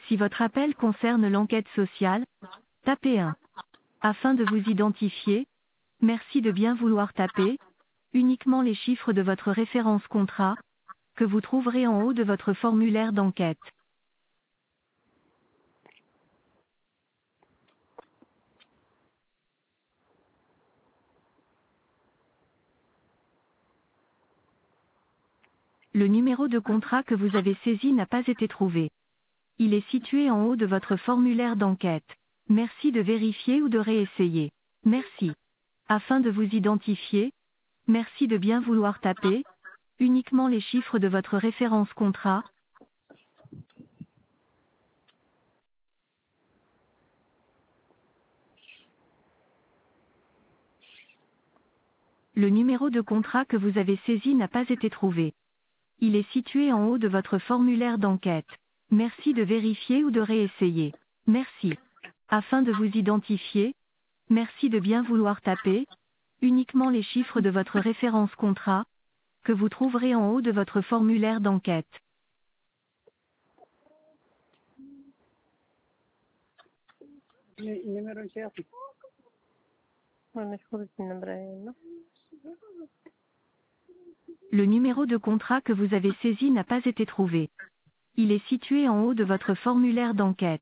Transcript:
Si votre appel concerne l'enquête sociale, tapez 1. Afin de vous identifier, merci de bien vouloir taper uniquement les chiffres de votre référence contrat, que vous trouverez en haut de votre formulaire d'enquête. Le numéro de contrat que vous avez saisi n'a pas été trouvé. Il est situé en haut de votre formulaire d'enquête. Merci de vérifier ou de réessayer. Merci. Afin de vous identifier, merci de bien vouloir taper uniquement les chiffres de votre référence contrat. Le numéro de contrat que vous avez saisi n'a pas été trouvé. Il est situé en haut de votre formulaire d'enquête. Merci de vérifier ou de réessayer. Merci. Afin de vous identifier, merci de bien vouloir taper uniquement les chiffres de votre référence contrat, que vous trouverez en haut de votre formulaire d'enquête. Le numéro de contrat que vous avez saisi n'a pas été trouvé. Il est situé en haut de votre formulaire d'enquête.